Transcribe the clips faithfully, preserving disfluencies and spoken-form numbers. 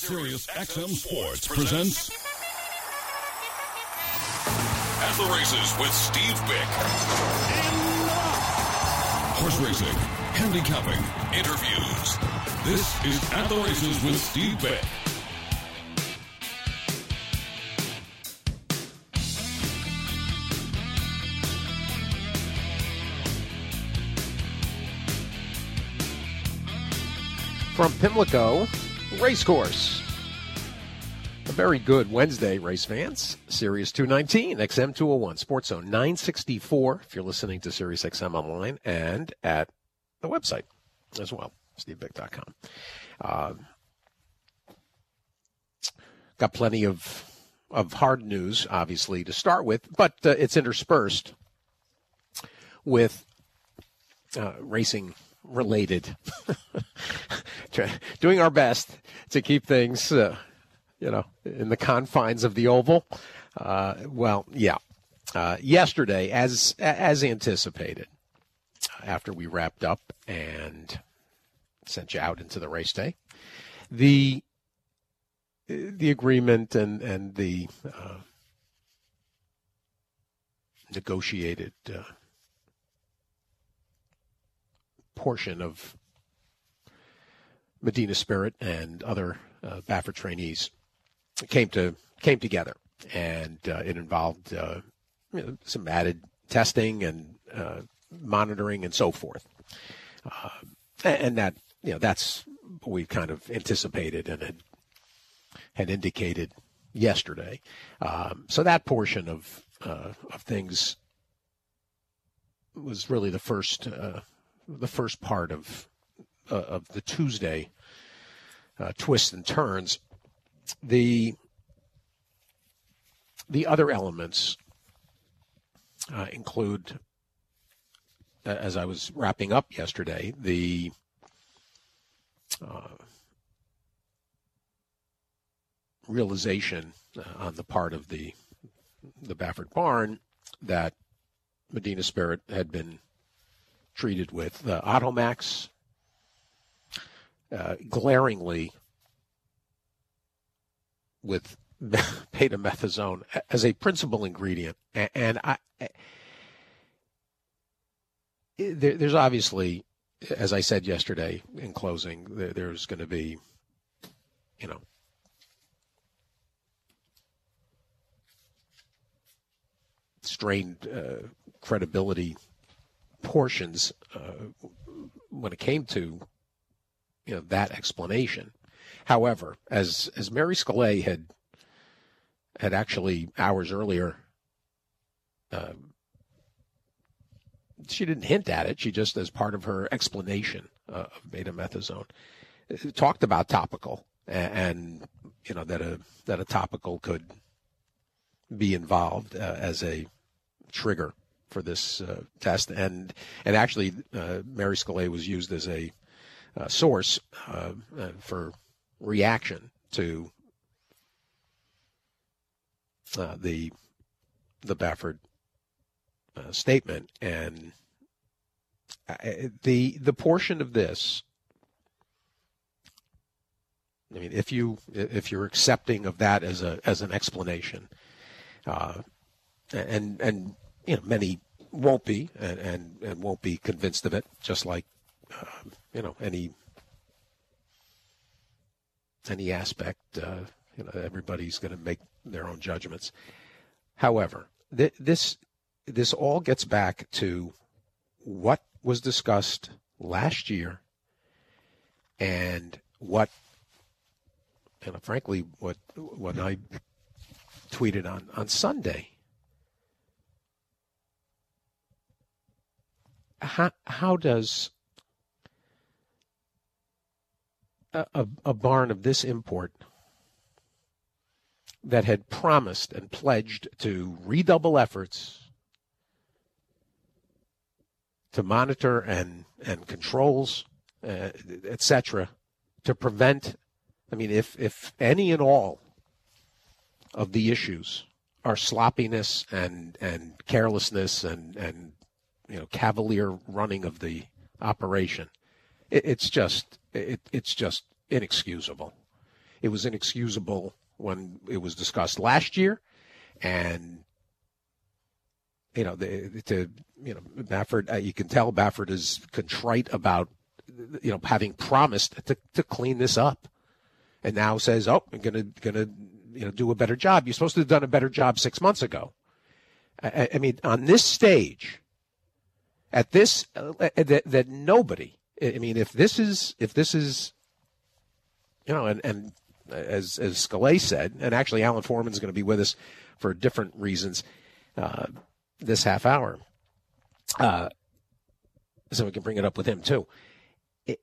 Sirius X M Sports presents At the Races with Steve Bick. Horse racing, handicapping, interviews. This is At the Races with Steve Bick. From Pimlico Racecourse. A very good Wednesday, race fans. Sirius two nineteen, X M two oh one, Sports Zone nine sixty-four, if you're listening to Sirius X M online, and at the website as well, steve bick dot com. Uh, got plenty of of hard news, obviously, to start with, but uh, it's interspersed with uh, racing related. Doing our best to keep things, uh, you know, in the confines of the oval. Uh, well, yeah. Uh, yesterday, as as anticipated, after we wrapped up and sent you out into the race day, the the agreement and and the uh, negotiated uh, portion of Medina Spirit and other uh, Baffert trainees came to came together, and uh, it involved uh, you know, some added testing and uh, monitoring and so forth, uh, and that you know that's what we kind of anticipated and had had indicated yesterday. Um, so that portion of uh, of things was really the first uh, the first part of. Uh, of the Tuesday uh, twists and turns. The the other elements uh, include, uh, as I was wrapping up yesterday, the uh, realization uh, on the part of the the Baffert barn that Medina Spirit had been treated with uh, Automax. Uh, glaringly with betamethasone as a principal ingredient. And, and I, I there, there's obviously, as I said yesterday in closing, there, there's going to be, you know, strained uh, credibility portions uh, when it came to you know, that explanation. However, as as Mary Scalay had had actually hours earlier, uh, she didn't hint at it. She just, as part of her explanation uh, of betamethasone, talked about topical and, and you know that a that a topical could be involved uh, as a trigger for this uh, test, and and actually uh, Mary Scalay was used as a Uh, source uh, uh, for reaction to uh, the the Baffert uh, statement, and uh, the the portion of this. I mean, if you if you're accepting of that as a as an explanation, uh, and and you know many won't be and, and, and won't be convinced of it, just like. Uh, you know, any any aspect, uh, you know, everybody's going to make their own judgments. However, th- this this all gets back to what was discussed last year and what, you know, frankly, what what I tweeted on, on Sunday. How how does A, a barn of this import that had promised and pledged to redouble efforts to monitor and, and controls, uh, et cetera, to prevent, I mean, if, if any and all of the issues are sloppiness and, and carelessness and, and, you know, cavalier running of the operation, it, it's just, it, it's just inexcusable. it was inexcusable when it was discussed last year, and you know, the, to you know, Baffert, uh, you can tell Baffert is contrite about you know having promised to to clean this up, and now says, "Oh, I'm gonna gonna you know do a better job." You're supposed to have done a better job six months ago. I, I mean, on this stage, at this uh, that that nobody. I mean, if this is if this is, you know, and and as as Scalise said, and actually Alan Foreman's going to be with us for different reasons uh, this half hour, uh, so we can bring it up with him too. It,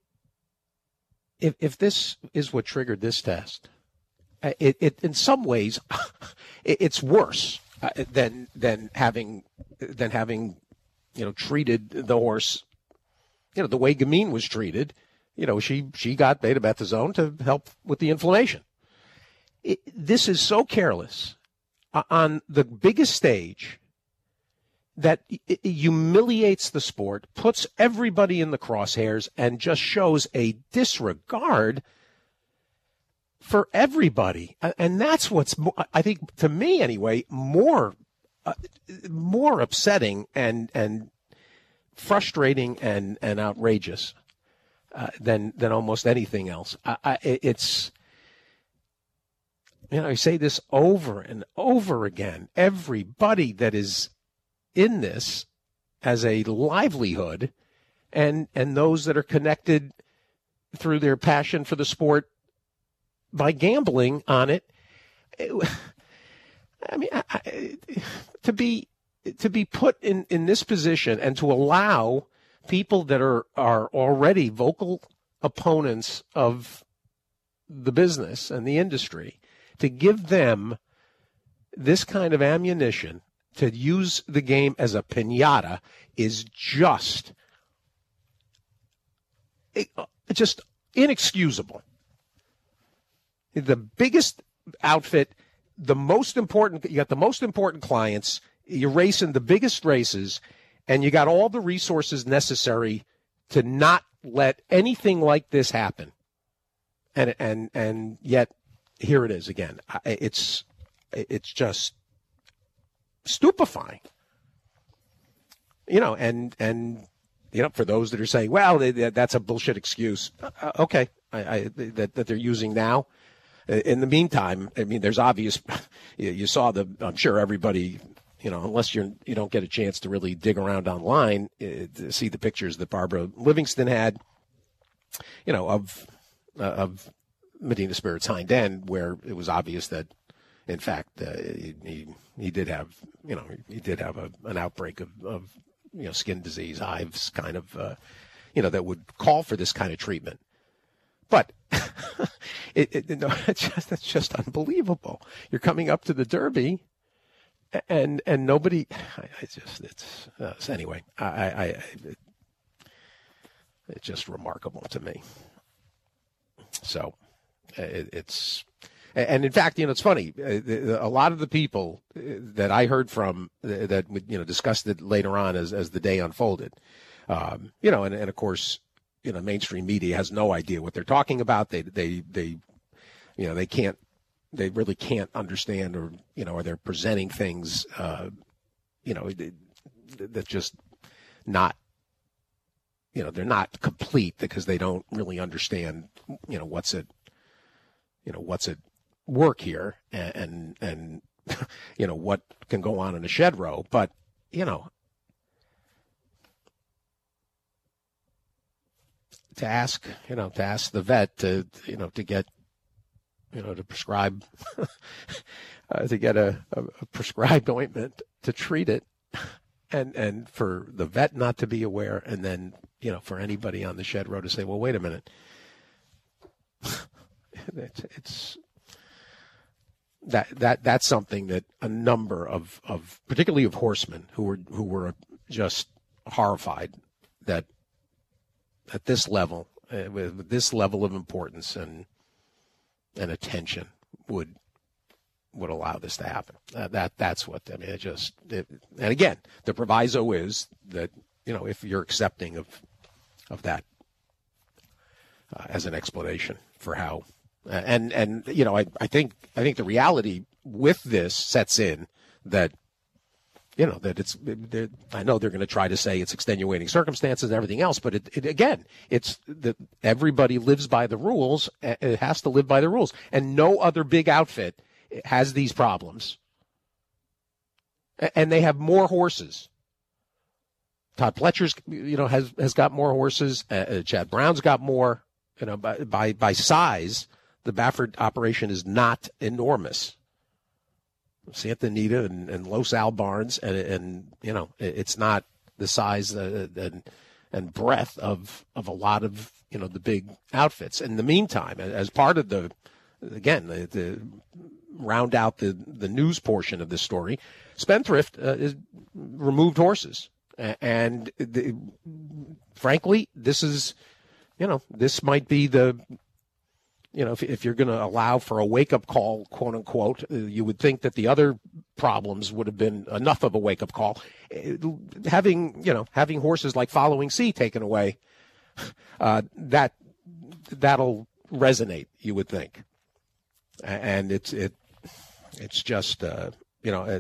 if if this is what triggered this test, it, it in some ways it, it's worse uh, than than having than having you know treated the horse, you know, the way Gamine was treated. You know, she, she got betamethasone to help with the inflammation. It, this is so careless uh, on the biggest stage that it humiliates the sport, puts everybody in the crosshairs, and just shows a disregard for everybody. And that's what's, I think, to me anyway, more uh, more upsetting and and frustrating and, and outrageous. Uh, than than almost anything else. I, I, it's, you know, I say this over and over again. Everybody that is in this as a livelihood, and and those that are connected through their passion for the sport by gambling on it. it I mean, I, I, to be to be put in, in this position and to allow people that are, are already vocal opponents of the business and the industry, to give them this kind of ammunition to use the game as a piñata is just, just inexcusable. The biggest outfit, the most important, you got the most important clients, you're racing the biggest races, and you got all the resources necessary to not let anything like this happen. And and and yet, here it is again. It's it's just stupefying. You know, and and you know, for those that are saying, well, that's a bullshit excuse. Uh, okay, I, I, that that they're using now. In the meantime, I mean, there's obvious. You saw the. I'm sure everybody. You know, unless you're you don't get a chance to really dig around online, uh, to see the pictures that Barbara Livingston had, you know, of uh, of Medina Spirit's hind end, where it was obvious that, in fact, uh, he he did have you know he did have a, an outbreak of, of you know skin disease, hives, kind of uh, you know that would call for this kind of treatment. But it, it no, it's just it's just unbelievable. You're coming up to the Derby. And and nobody, I, I just it's uh, anyway. I, I it, it's just remarkable to me. So it, it's and in fact, you know, it's funny. A lot of the people that I heard from that you know discussed it later on as as the day unfolded, um, you know, and, and of course, you know, mainstream media has no idea what they're talking about. They they they, you know, they can't. They really can't understand, or you know, or they're presenting things, uh, you know, that just not, you know, they're not complete because they don't really understand, you know, what's at, you know, what's at work here, and and, and you know what can go on in a shed row. But you know, to ask, you know, to ask the vet to, you know, to get. You know, to prescribe, uh, to get a, a, a prescribed ointment to treat it, and and for the vet not to be aware, and then you know for anybody on the shed row to say, well, wait a minute, it's, it's that that that's something that a number of, of particularly of horsemen who were who were just horrified that at this level, uh, with, with this level of importance and. and attention would would allow this to happen. Uh, that that's what I mean. It just it, and again, the proviso is that you know if you're accepting of of that uh, as an explanation for how Uh, and and you know, I, I think I think the reality with this sets in that, you know, that it's, I know they're going to try to say it's extenuating circumstances and everything else, but it, it, again, it's that everybody lives by the rules. It has to live by the rules. And no other big outfit has these problems. And they have more horses. Todd Pletcher's, you know, has, has got more horses. Uh, Chad Brown's got more. You know, by, by, by size, the Baffert operation is not enormous. Santa Anita and, and Los Al Barnes, and, and you know, it's not the size uh, and and breadth of, of a lot of, you know, the big outfits. In the meantime, as part of the, again, the, the round out the, the news portion of this story, Spendthrift uh, is removed horses. And the, frankly, this is, you know, this might be the, you know, if, if you're going to allow for a wake-up call, quote unquote, uh, you would think that the other problems would have been enough of a wake-up call. Uh, having, you know, having horses like Following Sea taken away, uh, that that'll resonate, you would think. And it's it, it's just, uh, you know, uh,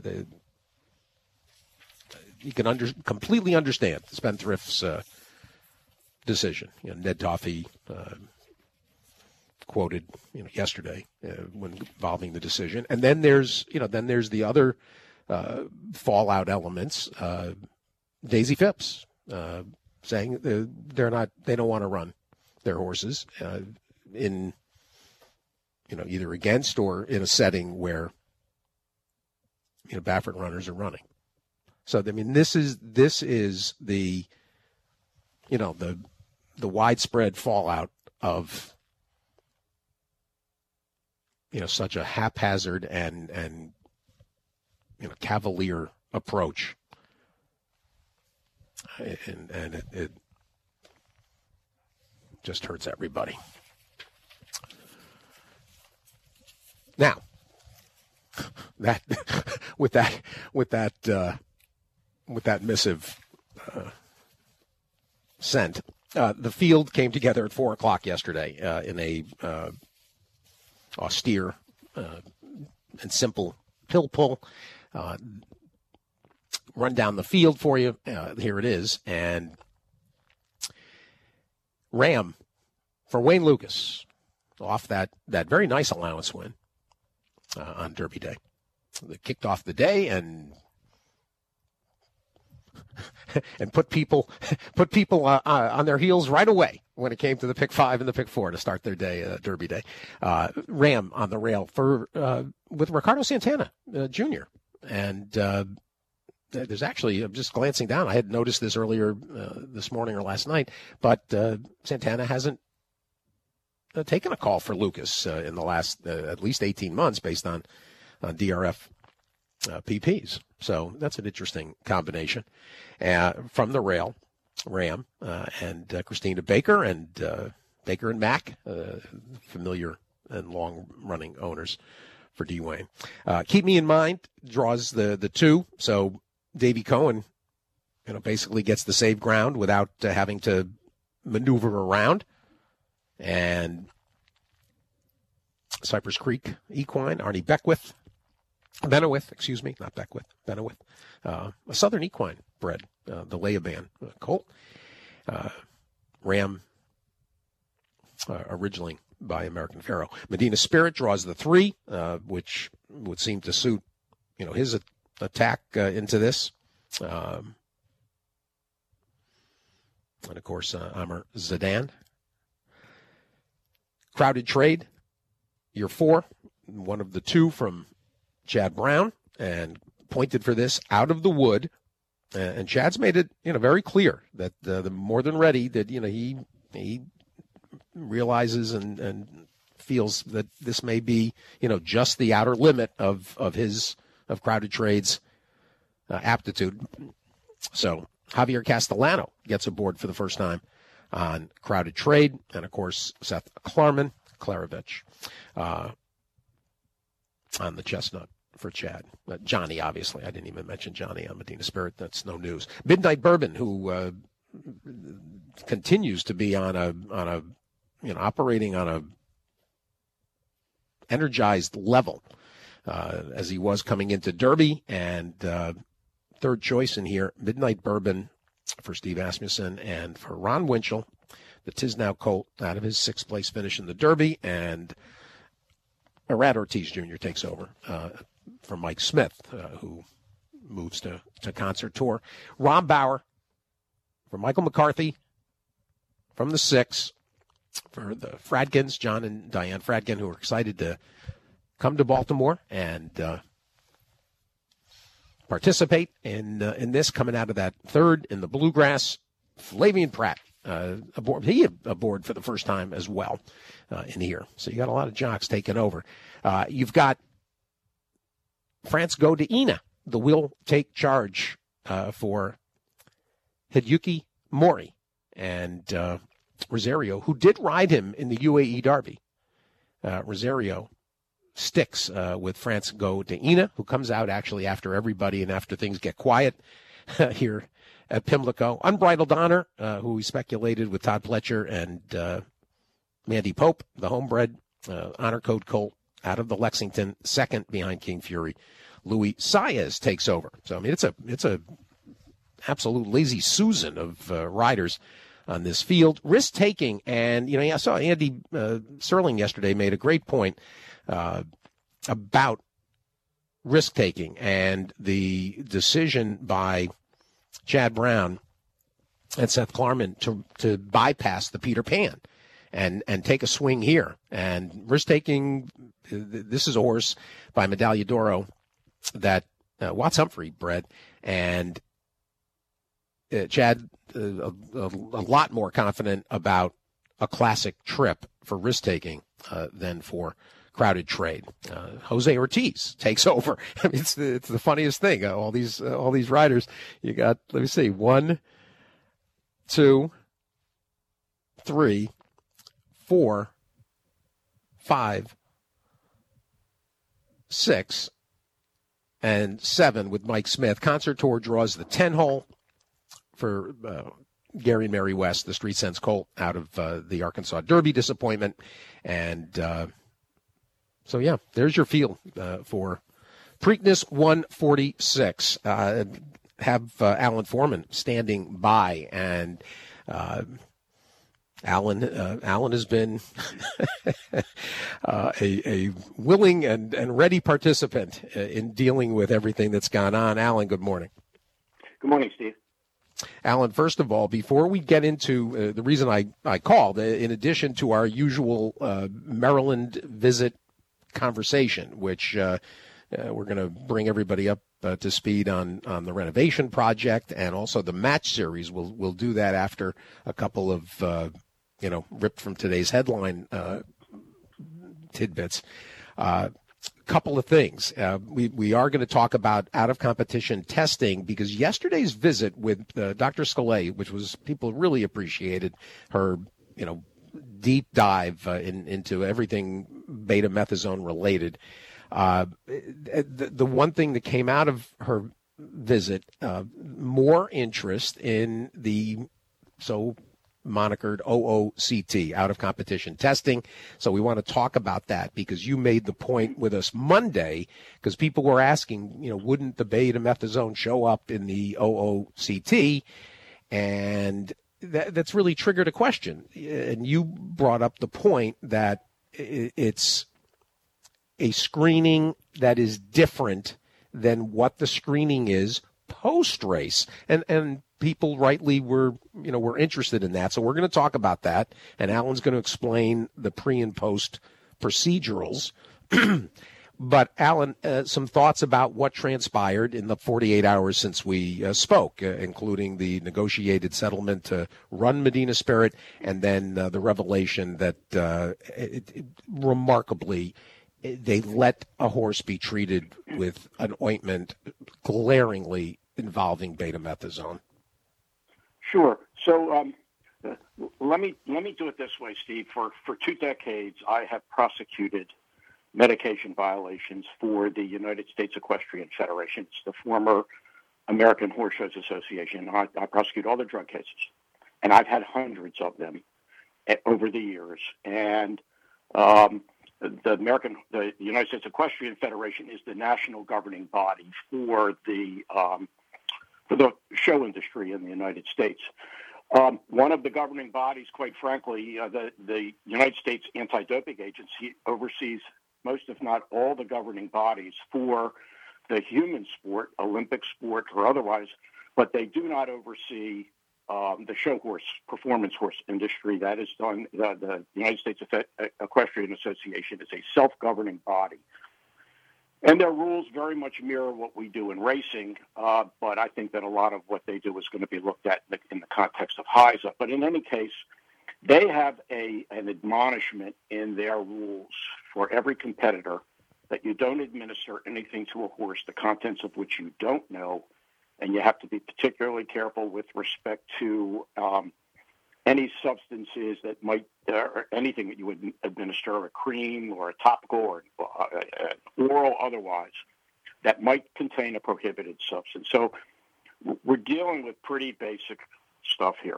you can under, completely understand Spendthrift's uh, decision. You know, Ned Toffee Uh, quoted, you know, yesterday uh, when involving the decision, and then there's, you know, then there's the other uh, fallout elements. Uh, Daisy Phipps uh, saying they're not, they don't want to run their horses uh, in, you know, either against or in a setting where, you know, Baffert runners are running. So I mean, this is this is the, you know, the the widespread fallout of, you know, such a haphazard and, and, you know, cavalier approach. And, and it, it just hurts everybody. Now, that, with that, with that, uh, with that missive, uh, sent, uh, the field came together at four o'clock yesterday, uh, in a, uh, austere uh, and simple pill pull. Uh, run down the field for you. Uh, here it is. And Ram for Wayne Lukas off that, that very nice allowance win uh, on Derby Day. They kicked off the day and and put people put people uh, uh, on their heels right away when it came to the pick five and the pick four to start their day, uh, Derby Day. Uh, Ram on the rail for uh, with Ricardo Santana uh, Junior And uh, there's actually, I'm just glancing down, I had noticed this earlier uh, this morning or last night, but uh, Santana hasn't uh, taken a call for Lukas uh, in the last uh, at least eighteen months based on, on D R F uh, P Ps. So that's an interesting combination. Uh, from the rail, Ram uh, and uh, Christina Baker and uh, Baker and Mack, uh, familiar and long-running owners for D. Wayne. Uh, Keep Me in Mind draws the the two, so Davey Cohen, you know, basically gets the save ground without uh, having to maneuver around. And Cypress Creek Equine, Arnie Beckwith, Benowith, excuse me, not Beckwith, Benowith, uh, a Southern Equine bred, uh, the Leoban uh, colt. Uh, Ram, uh, originally by American Pharoah. Medina Spirit draws the three, uh, which would seem to suit, you know, his a- attack uh, into this. Um, and, of course, uh, Amr Zadan. Crowded Trade, year four, one of the two from Chad Brown, and pointed for this out of the wood. Uh, and Chad's made it, you know, very clear that uh, the more than ready that, you know, he he realizes and, and feels that this may be, you know, just the outer limit of, of his, of Crowded Trade's uh, aptitude. So Javier Castellano gets aboard for the first time on Crowded Trade. And, of course, Seth Klarman, Klaravich, uh, on the Chestnut for Chad. Uh, Johnny, obviously. I didn't even mention Johnny on Medina Spirit. That's no news. Midnight Bourbon, who uh, continues to be on a, on a, you know, operating on a energized level uh, as he was coming into Derby. And uh, third choice in here, Midnight Bourbon for Steve Asmussen, and for Ron Winchell, the Tisnow Colt out of his sixth place finish in the Derby. And Irad Ortiz Junior takes over uh, from Mike Smith, uh, who moves to, to Concert Tour. Rob Bauer for Michael McCarthy from the six, for the Fradkins, John and Diane Fradkin, who are excited to come to Baltimore and uh, participate in uh, in this, coming out of that third in the Bluegrass. Flavian Pratt uh, aboard. He aboard for the first time as well uh, in here. So you got a lot of jocks taking over. Uh, you've got France Godina, the will take charge uh, for Hideyuki Mori and uh, Rosario, who did ride him in the U A E Derby. Uh, Rosario sticks uh, with France Godina, who comes out actually after everybody and after things get quiet here at Pimlico. Unbridled Honor, uh, who we speculated with Todd Pletcher and uh, Mandy Pope, the homebred uh, honor code colt out of the Lexington, second behind King Fury. Louis Saez takes over. So I mean, it's a it's a absolute lazy Susan of uh, riders on this field. Risk taking, and you know, I saw Andy uh, Serling yesterday made a great point uh, about risk taking and the decision by Chad Brown and Seth Klarman to to bypass the Peter Pan and and take a swing here. And risk taking, this is a horse by Medaglia d'Oro that uh, Watts Humphrey bred, and uh, Chad uh, a, a, a lot more confident about a classic trip for risk taking uh, than for crowded trade. Uh, Jose Ortiz takes over. I mean, it's the, it's the funniest thing. Uh, all these uh, all these riders. You got, let me see, one, two, three, four, five, six, and seven with Mike Smith. Concert Tour draws the ten hole for uh, Gary and Mary West, the Street Sense Colt out of uh, the Arkansas Derby disappointment. And uh, so, yeah, there's your field uh, for Preakness one forty-six. Uh, have uh, Alan Foreman standing by, and uh, Alan uh, Alan has been uh, a, a willing and, and ready participant in dealing with everything that's gone on. Alan, good morning. Good morning, Steve. Alan, first of all, before we get into uh, the reason I, I called, uh, in addition to our usual uh, Maryland visit conversation, which uh, uh, we're going to bring everybody up uh, to speed on, on the renovation project and also the match series. We'll, we'll do that after a couple of uh, you know, ripped from today's headline uh, tidbits. Uh, couple of things. Uh, we, we are going to talk about out-of-competition testing, because yesterday's visit with uh, Doctor Scalay, which was, people really appreciated her, you know, deep dive uh, in, into everything betamethasone related. Uh, the, the one thing that came out of her visit, uh, more interest in the so monikered O O C T, out of competition testing. So we want to talk about that, because you made the point with us Monday, because people were asking, you know, wouldn't the betamethasone show up in the O O C T? And that, that's really triggered a question. And you brought up the point that it's a screening that is different than what the screening is post-race. And, and people rightly were, you know, were interested in that. So we're going to talk about that. And Alan's going to explain the pre and post procedurals. But Alan, uh, some thoughts about what transpired in the forty-eight hours since we uh, spoke, uh, including the negotiated settlement to run Medina Spirit, and then uh, the revelation that uh, it, it, remarkably, they let a horse be treated with an ointment glaringly involving betamethasone. Sure. So um, uh, let me let me do it this way, Steve. For for two decades, I have prosecuted medication violations for the United States Equestrian Federation. It's the former American Horse Shows Association. I, I prosecute all the drug cases, and I've had hundreds of them over the years. And um, the American, the United States Equestrian Federation is the national governing body for the um, for the show industry in the United States. Um, one of the governing bodies, quite frankly, uh, the the United States Anti-Doping Agency oversees most, if not all, the governing bodies for the human sport, Olympic sport or otherwise, but they do not oversee um, the show horse, performance horse industry. That is done, the, the United States Equestrian Association is a self-governing body. And their rules very much mirror what we do in racing, uh, but I think that a lot of what they do is going to be looked at in the, in the context of H I S A. But in any case, they have a an admonishment in their rules for every competitor that you don't administer anything to a horse, the contents of which you don't know, and you have to be particularly careful with respect to um, any substances that might, uh, or anything that you would administer, a cream or a topical or uh, oral otherwise, that might contain a prohibited substance. So we're dealing with pretty basic stuff here.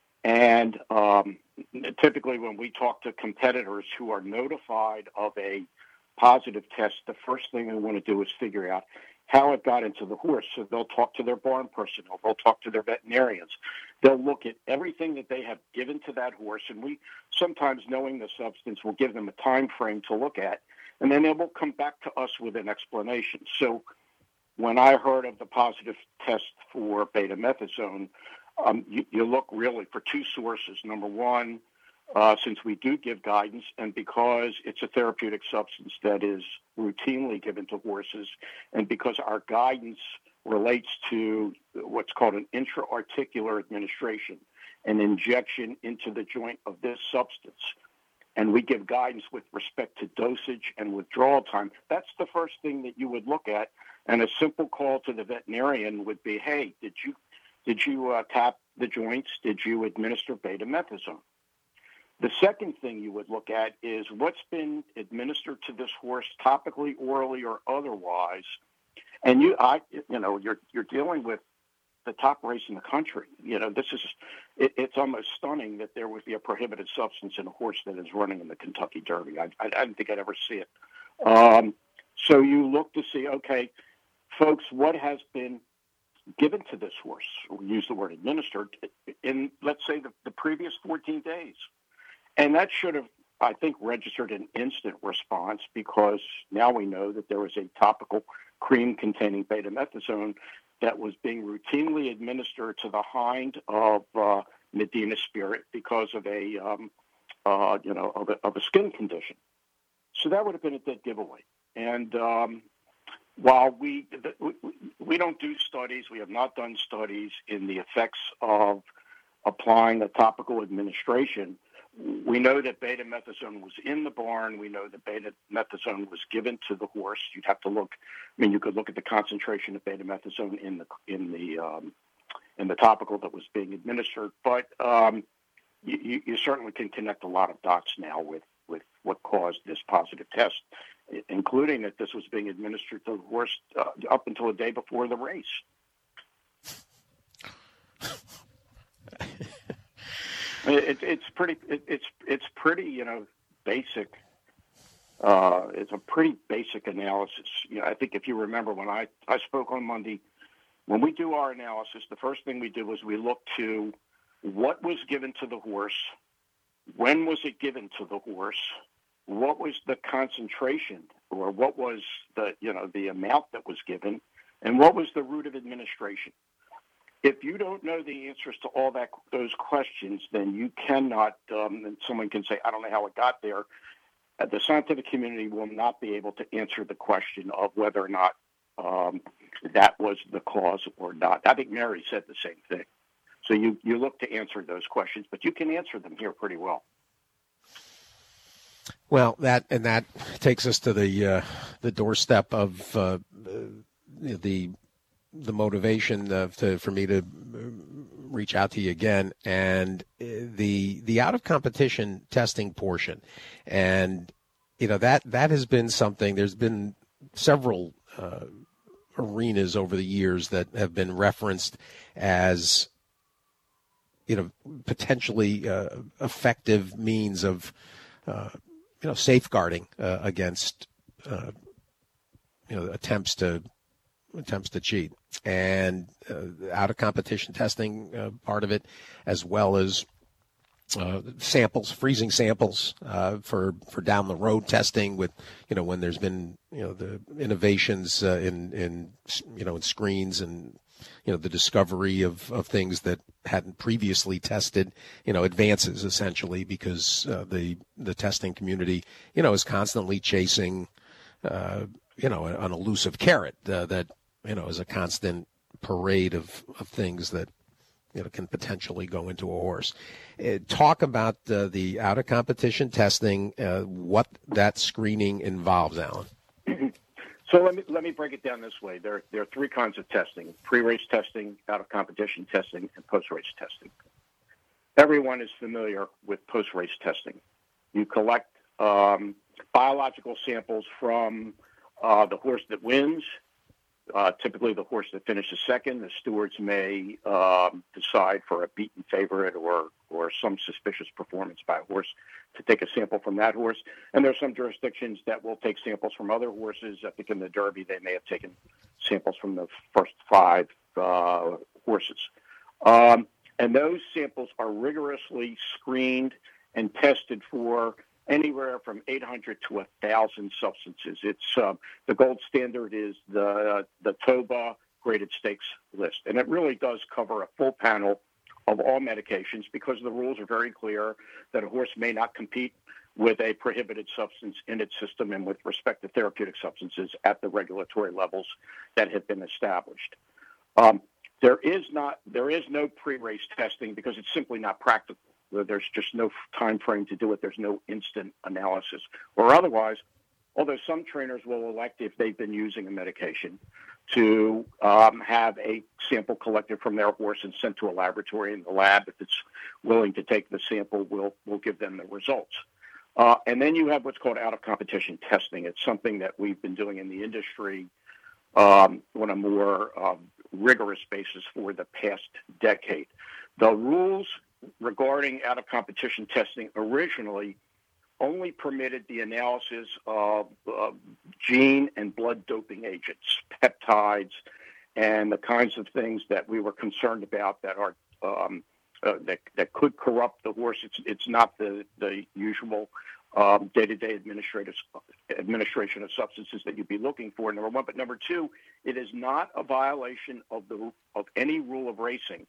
And um, typically when we talk to competitors who are notified of a positive test, the first thing they want to do is figure out how it got into the horse. So they'll talk to their barn personnel. They'll talk to their veterinarians. They'll look at everything that they have given to that horse. And we sometimes, knowing the substance, will give them a time frame to look at. And then they will come back to us with an explanation. So when I heard of the positive test for betamethasone, um, you, you look really for two sources. Number one, Uh, since we do give guidance, and because it's a therapeutic substance that is routinely given to horses, and because our guidance relates to what's called an intra-articular administration, an injection into the joint of this substance, and we give guidance with respect to dosage and withdrawal time, that's the first thing that you would look at. And a simple call to the veterinarian would be, hey, did you, did you uh, tap the joints? Did you administer betamethasone? The second thing you would look at is what's been administered to this horse topically, orally, or otherwise. And you, I, you know, you're you're dealing with the top race in the country. You know, this is it, it's almost stunning that there would be a prohibited substance in a horse that is running in the Kentucky Derby. I, I, I didn't think I'd ever see it. Um, so you look to see, okay, folks, what has been given to this horse? We use the word administered in, let's say, the, the previous fourteen days. And that should have, I think, registered an instant response, because now we know that there was a topical cream containing betamethasone that was being routinely administered to the hind of uh, Medina Spirit because of a, um, uh, you know, of a, of a skin condition. So that would have been a dead giveaway. And um, while we we don't do studies, we have not done studies in the effects of applying a topical administration. We know that betamethasone was in the barn. We know that betamethasone was given to the horse. You'd have to look. I mean, you could look at the concentration of betamethasone in the in the um, in the topical that was being administered. But um, you, you certainly can connect a lot of dots now with, with what caused this positive test, including that this was being administered to the horse uh, up until a day before the race. It, it's pretty. It, it's it's pretty. You know, basic. Uh, it's a pretty basic analysis. You know, I think if you remember when I, I spoke on Monday, when we do our analysis, the first thing we did was we looked to what was given to the horse, when was it given to the horse, what was the concentration, or what was the you know the amount that was given, and what was the route of administration. If you don't know the answers to all that those questions, then you cannot, um, and someone can say, I don't know how it got there. Uh, the scientific community will not be able to answer the question of whether or not um, that was the cause or not. I think Mary said the same thing. So you, you look to answer those questions, but you can answer them here pretty well. Well, that and that takes us to the uh, the doorstep of uh, the the motivation uh, to, for me to reach out to you again, and the the out of competition testing portion, and you know that that has been something. There's been several uh, arenas over the years that have been referenced as you know potentially uh, effective means of uh, you know, safeguarding uh, against, uh, you know, attempts to attempts to cheat, and uh, out of competition testing uh, part of it, as well as uh, samples, freezing samples uh, for for down the road testing with, you know, when there's been, you know, the innovations uh, in in you know in screens and, you know, the discovery of, of things that hadn't previously tested, you know, advances essentially, because uh, the the testing community, you know, is constantly chasing, uh, you know, an elusive carrot uh, that, you know, is a constant parade of, of things that, you know, can potentially go into a horse. Uh, talk about uh, the out of competition testing, uh, what that screening involves, Alan. So let me let me break it down this way. There there are three kinds of testing: pre-race testing, out of competition testing, and post-race testing. Everyone is familiar with post-race testing. You collect um, biological samples from uh, the horse that wins, uh, typically the horse that finishes second. The stewards may um, decide for a beaten favorite or or some suspicious performance by a horse to take a sample from that horse. And there are some jurisdictions that will take samples from other horses. I think in the Derby, they may have taken samples from the first five uh, horses. Um, and those samples are rigorously screened and tested for anywhere from eight hundred to one thousand substances. It's uh, the gold standard is the, uh, the TOBA graded stakes list. And it really does cover a full panel of all medications, because the rules are very clear that a horse may not compete with a prohibited substance in its system and with respect to therapeutic substances at the regulatory levels that have been established. Um, there is not, there is no pre-race testing because it's simply not practical. There's just no time frame to do it. There's no instant analysis or otherwise, although some trainers will elect, if they've been using a medication, to um, have a sample collected from their horse and sent to a laboratory, and the lab, if it's willing to take the sample, will will give them the results. Uh, and then you have what's called out-of-competition testing. It's something that we've been doing in the industry um, on a more uh, rigorous basis for the past decade. The rules regarding out-of-competition testing originally only permitted the analysis of uh, gene and blood doping agents, peptides, and the kinds of things that we were concerned about that are um, uh, that that could corrupt the horse. It's it's not the the usual um, day-to-day administrative administration of substances that you'd be looking for. Number one, but number two, it is not a violation of the of any rule of racing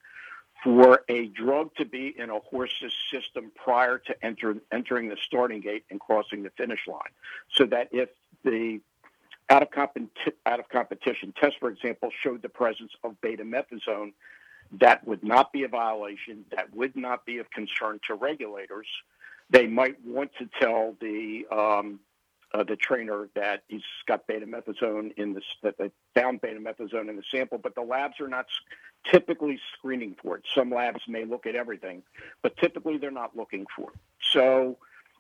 for a drug to be in a horse's system prior to enter, entering the starting gate and crossing the finish line. So that if the out of, competi- out of competition test, for example, showed the presence of betamethasone, that would not be a violation, that would not be of concern to regulators. They might want to tell the um, uh, the trainer that he's got betamethasone in this, that they found betamethasone in the sample, but the labs are not typically screening for it. Some labs may look at everything, but typically they're not looking for it. So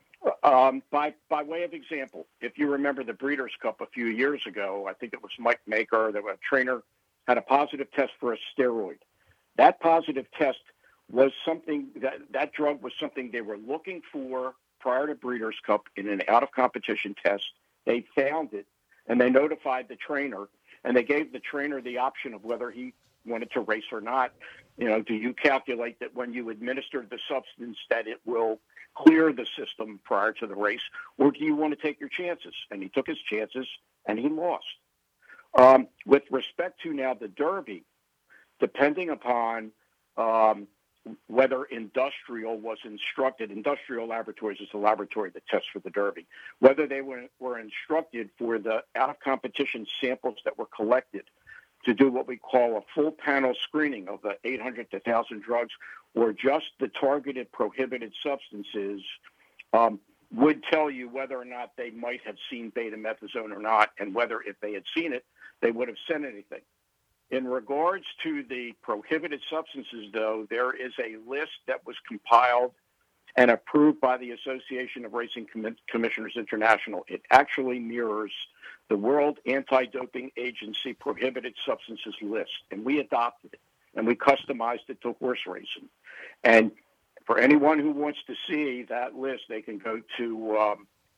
um, by by way of example, if you remember the Breeders' Cup a few years ago, I think it was Mike Maker, the trainer, had a positive test for a steroid. That positive test was something, that, that drug was something they were looking for prior to Breeders' Cup in an out-of-competition test. They found it, and they notified the trainer, and they gave the trainer the option of whether he wanted to race or not. You know, do you calculate that when you administer the substance that it will clear the system prior to the race, or do you want to take your chances? And he took his chances, and he lost. Um, with respect to now the Derby, depending upon um, whether industrial was instructed, industrial laboratories is a laboratory that tests for the Derby, whether they were, were instructed for the out-of-competition samples that were collected to do what we call a full panel screening of the eight hundred to one thousand drugs, or just the targeted prohibited substances, um, would tell you whether or not they might have seen betamethasone or not, and whether, if they had seen it, they would have sent anything. In regards to the prohibited substances, though, there is a list that was compiled and approved by the Association of Racing Com- Commissioners International. It actually mirrors the World Anti-Doping Agency prohibited substances list, and we adopted it, and we customized it to horse racing. And for anyone who wants to see that list, they can go to um,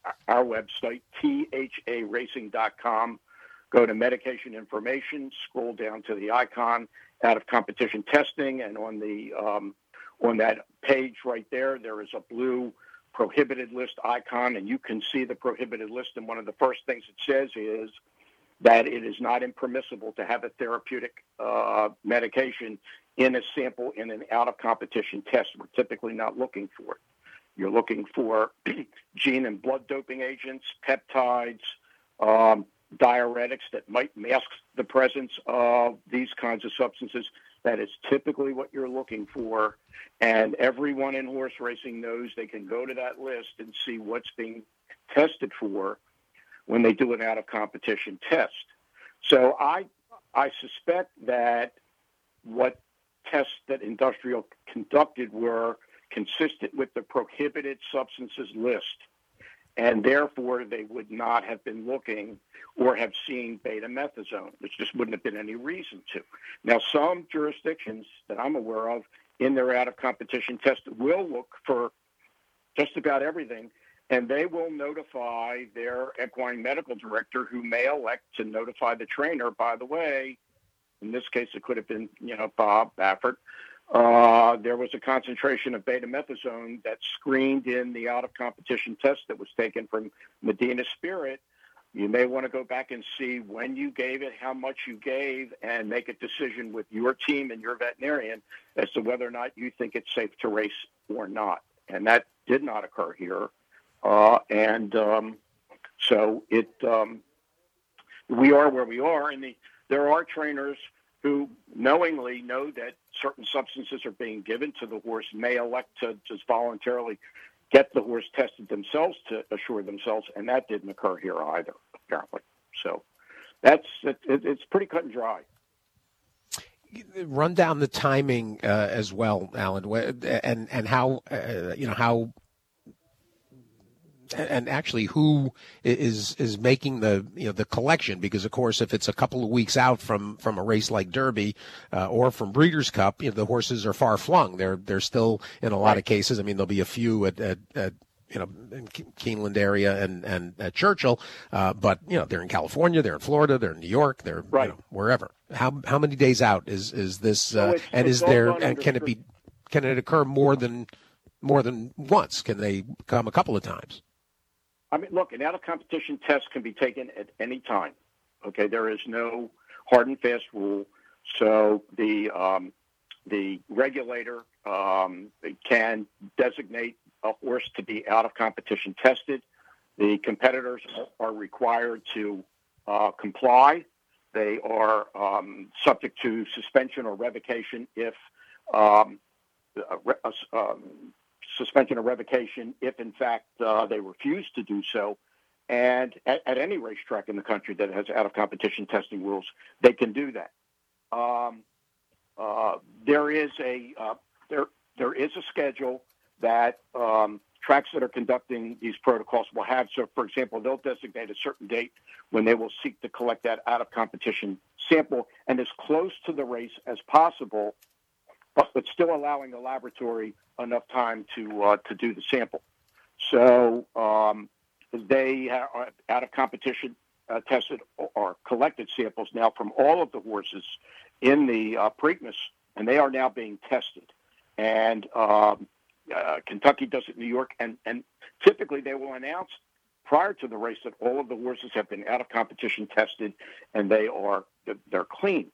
our website, T H A racing dot com. Go to medication information, scroll down to the icon out of competition testing, and on the um, on that page right there, there is a blue prohibited list icon, and you can see the prohibited list. And one of the first things it says is that it is not impermissible to have a therapeutic uh, medication in a sample in an out-of-competition test. We're typically not looking for it. You're looking for gene and blood doping agents, peptides, um, diuretics that might mask the presence of these kinds of substances. That is typically what you're looking for. And everyone in horse racing knows they can go to that list and see what's being tested for when they do an out-of-competition test. So I I suspect that what tests that Industrial conducted were consistent with the prohibited substances list, and therefore they would not have been looking or have seen betamethasone. There just wouldn't have been any reason to. Now, some jurisdictions that I'm aware of in their out-of-competition test will look for just about everything, and they will notify their equine medical director, who may elect to notify the trainer. By the way, in this case, it could have been, you know, Bob Baffert. Uh, there was a concentration of betamethasone that screened in the out-of-competition test that was taken from Medina Spirit. You may want to go back and see when you gave it, how much you gave, and make a decision with your team and your veterinarian as to whether or not you think it's safe to race or not. And that did not occur here. Uh, and um, so it um, we are where we are. And the, there are trainers who knowingly know that certain substances are being given to the horse, may elect to just voluntarily get the horse tested themselves to assure themselves, and that didn't occur here either, apparently. So that's it, it, it's pretty cut and dry. Run down the timing uh, as well, Alan, and and how uh, you know how. And actually, who is is making the you know the collection? Because of course, if it's a couple of weeks out from, from a race like Derby uh, or from Breeders' Cup, you know, the horses are far flung. They're they're still in a lot right. of cases. I mean, there'll be a few at, at, at you know in Keeneland area and and at Churchill, uh, but you know they're in California, they're in Florida, they're in New York, they're right. you know, wherever. How how many days out is is this? Uh, so it's, and it's is there and can it be can it occur more than more than once? Can they come a couple of times? I mean, look, an out-of-competition test can be taken at any time. Okay, there is no hard and fast rule. So the um, the regulator um, can designate a horse to be out-of-competition tested. The competitors are required to uh, comply. They are um, subject to suspension or revocation if um, uh, um, suspension or revocation if, in fact, uh, they refuse to do so. And at, at any racetrack in the country that has out-of-competition testing rules, they can do that. Um, uh, there is a uh, there there is a schedule that um, tracks that are conducting these protocols will have. So, for example, they'll designate a certain date when they will seek to collect that out-of-competition sample, and as close to the race as possible, but, but still allowing the laboratory enough time to uh, to do the sample. So um, they are out of competition uh, tested or collected samples now from all of the horses in the uh, Preakness, and they are now being tested. And um, uh, Kentucky does it in New York, and, and typically they will announce prior to the race that all of the horses have been out of competition tested and they are they're clean.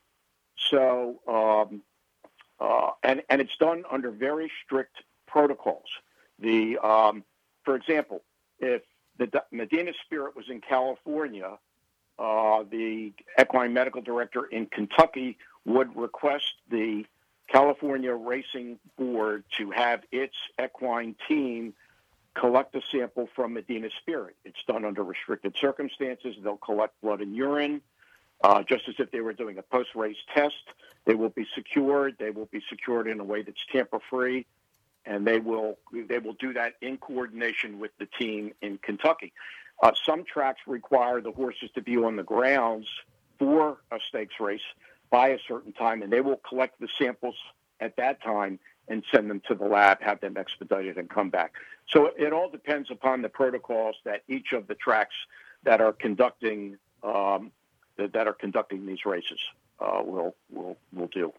So. Um, Uh, and, and it's done under very strict protocols. The, um, for example, if the Medina Spirit was in California, uh, the equine medical director in Kentucky would request the California Racing Board to have its equine team collect a sample from Medina Spirit. It's done under restricted circumstances. They'll collect blood and urine. Uh, just as if they were doing a post-race test. They will be secured. They will be secured in a way that's tamper-free, and they will they will do that in coordination with the team in Kentucky. Uh, some tracks require the horses to be on the grounds for a stakes race by a certain time, and they will collect the samples at that time and send them to the lab, have them expedited, and come back. So it all depends upon the protocols that each of the tracks that are conducting um, that, that are conducting these races uh, will will will do.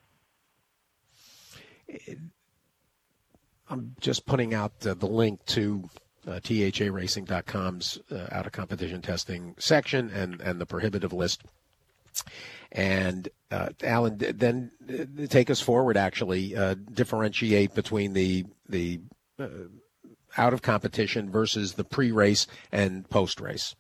I'm just putting out uh, the link to uh, T H A racing dot com's uh, out of competition testing section and, and the prohibitive list. And uh, Alan, then uh, take us forward. Actually, uh, differentiate between the the uh, out of competition versus the pre-race and post-race.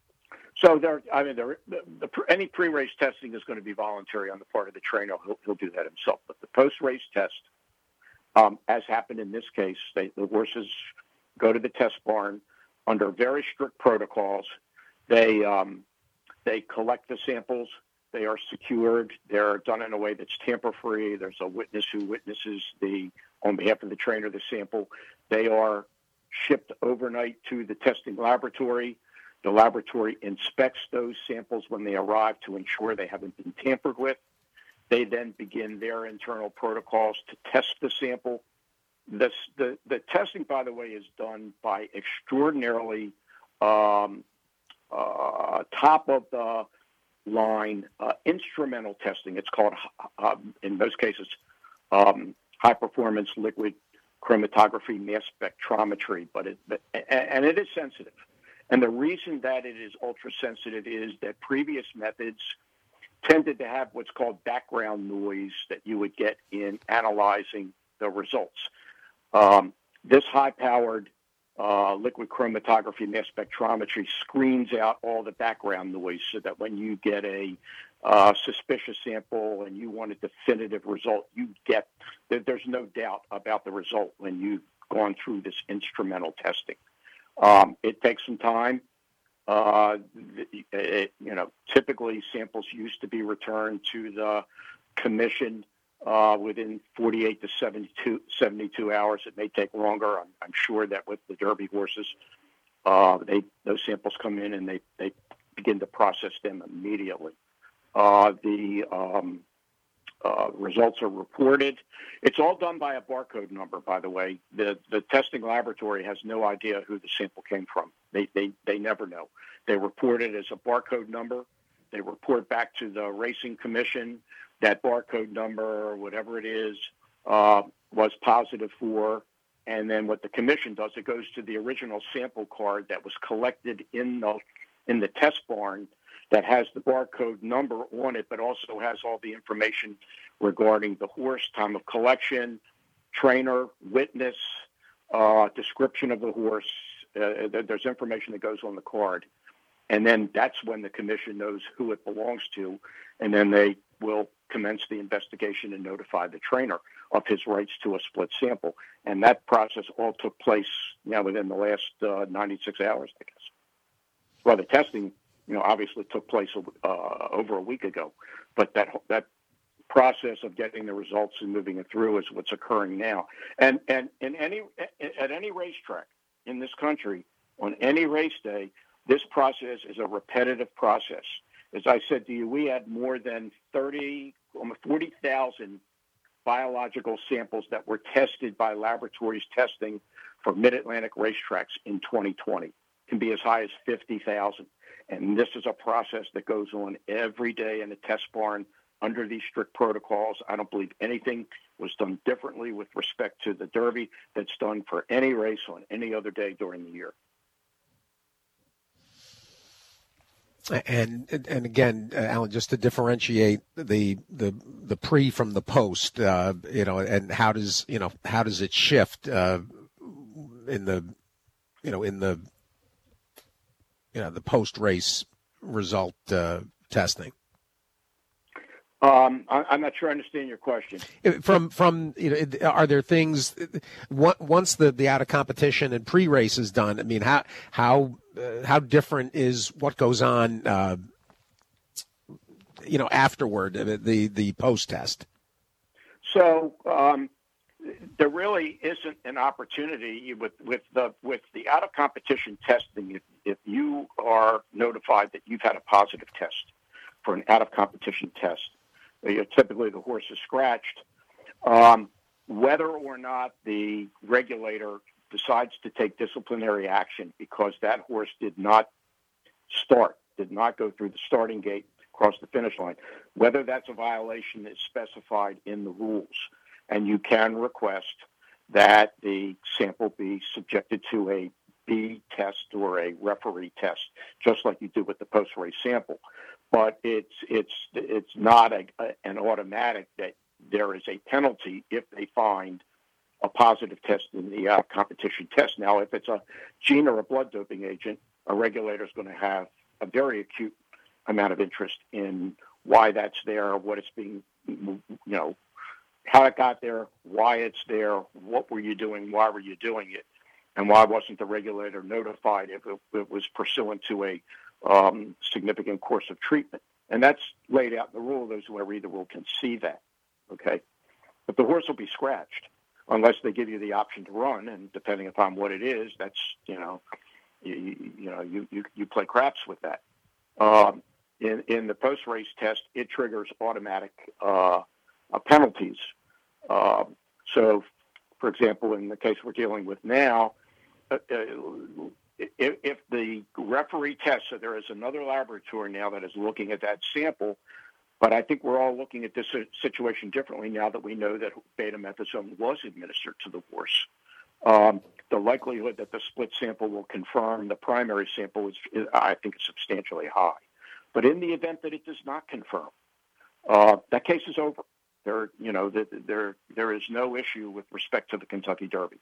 So there, I mean, there, the, the, any pre-race testing is going to be voluntary on the part of the trainer. He'll, he'll do that himself. But the post-race test, um, as happened in this case, they, the horses go to the test barn under very strict protocols. They um, they collect the samples. They are secured. They're done in a way that's tamper-free. There's a witness who witnesses the on behalf of the trainer the sample. They are shipped overnight to the testing laboratory. The laboratory inspects those samples when they arrive to ensure they haven't been tampered with. They then begin their internal protocols to test the sample. This, the, the testing, by the way, is done by extraordinarily um, uh, top-of-the-line uh, instrumental testing. It's called, uh, in most cases, um, high-performance liquid chromatography mass spectrometry, but it, but, and it is sensitive. And the reason that it is ultra-sensitive is that previous methods tended to have what's called background noise that you would get in analyzing the results. Um, this high-powered uh, liquid chromatography mass spectrometry screens out all the background noise so that when you get a uh, suspicious sample and you want a definitive result, you get that there's no doubt about the result when you've gone through this instrumental testing. Um, it takes some time. Uh, it, you know, typically samples used to be returned to the commission uh, within forty-eight to seventy-two, seventy-two hours. It may take longer. I'm, I'm sure that with the Derby horses, uh, they those samples come in and they, they begin to process them immediately. Uh, the um, uh, results are reported. It's all done by a barcode number, by the way. The the testing laboratory has no idea who the sample came from. They they they never know. They report it as a barcode number. They report back to the racing commission that barcode number, or whatever it is, uh, was positive for. And then what the commission does, it goes to the original sample card that was collected in the in the test barn that has the barcode number on it, but also has all the information regarding the horse, time of collection, trainer, witness, uh, description of the horse. Uh, there's information that goes on the card. And then that's when the commission knows who it belongs to, and then they will commence the investigation and notify the trainer of his rights to a split sample. And that process all took place, you know, within the last uh, ninety-six hours, I guess. Well, the testing, you know, obviously took place uh, over a week ago, but that that process of getting the results and moving it through is what's occurring now. And and in any at any racetrack in this country, on any race day, this process is a repetitive process. As I said to you, we had more than thirty, almost forty thousand biological samples that were tested by laboratories testing for Mid-Atlantic racetracks in twenty twenty. It can be as high as fifty thousand. And this is a process that goes on every day in the test barn under these strict protocols. I don't believe anything was done differently with respect to the Derby that's done for any race on any other day during the year. And and again, uh, Alan, just to differentiate the the the pre from the post, uh, you know, and how does you know how does it shift uh, in the you know in the you know the post race result uh, testing? Um, I, I'm not sure I understand your question. From from you know, are there things once the, the out of competition and pre race is done? I mean, how how uh, how different is what goes on? Uh, you know, afterward, the the post test. So um, there really isn't an opportunity with with the with the out of competition testing. If if you are notified that you've had a positive test for an out of competition test. You know, typically the horse is scratched. Um, whether or not the regulator decides to take disciplinary action because that horse did not start, did not go through the starting gate, cross the finish line, whether that's a violation is specified in the rules. And you can request that the sample be subjected to a B test or a referee test, just like you do with the post-race sample. But it's it's it's not a, a, an automatic that there is a penalty if they find a positive test in the uh, competition test. Now, if it's a gene or a blood doping agent, a regulator is going to have a very acute amount of interest in why that's there, what it's being, you know, how it got there, why it's there, what were you doing, why were you doing it, and why wasn't the regulator notified if it, it was pursuant to a um, significant course of treatment. And that's laid out in the rule. Those who ever read the rule can see that, okay? But the horse will be scratched unless they give you the option to run, and depending upon what it is, that's, you know, you, you know, you, you, you play craps with that. Um, in, in the post-race test, it triggers automatic uh, uh, penalties. Uh, so, for example, in the case we're dealing with now, uh, uh, if, if the referee test, so there is another laboratory now that is looking at that sample, but I think we're all looking at this situation differently now that we know that betamethasone was administered to the horse. Um, the likelihood that the split sample will confirm the primary sample is, is I think, is substantially high. But in the event that it does not confirm, uh, that case is over. There, you know, the, there there is no issue with respect to the Kentucky Derby.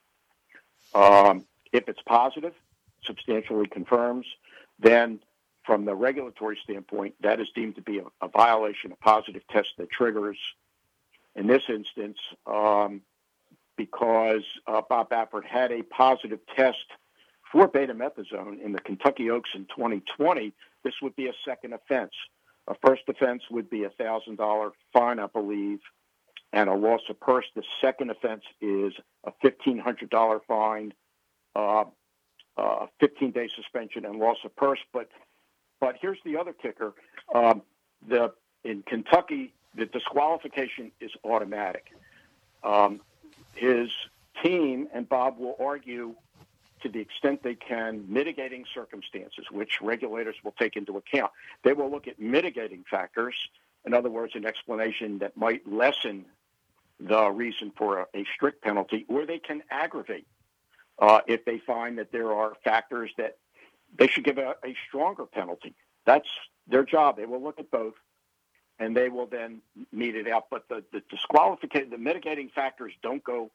Um, if it's positive, substantially confirms, then from the regulatory standpoint, that is deemed to be a, a violation, a positive test that triggers, in this instance, um, because uh, Bob Baffert had a positive test for betamethasone in the Kentucky Oaks in twenty twenty, this would be a second offense. A first offense would be a one thousand dollars fine, I believe, and a loss of purse. The second offense is a fifteen hundred dollars fine, uh, uh, fifteen-day suspension, and loss of purse. But but here's the other kicker. Um, the in Kentucky, the disqualification is automatic. Um, his team and Bob will argue, to the extent they can, mitigating circumstances, which regulators will take into account. They will look at mitigating factors, in other words, an explanation that might lessen the reason for a, a strict penalty, or they can aggravate uh, if they find that there are factors that they should give a, a stronger penalty. That's their job. They will look at both, and they will then mete it out. But the, the disqualification, the mitigating factors don't go,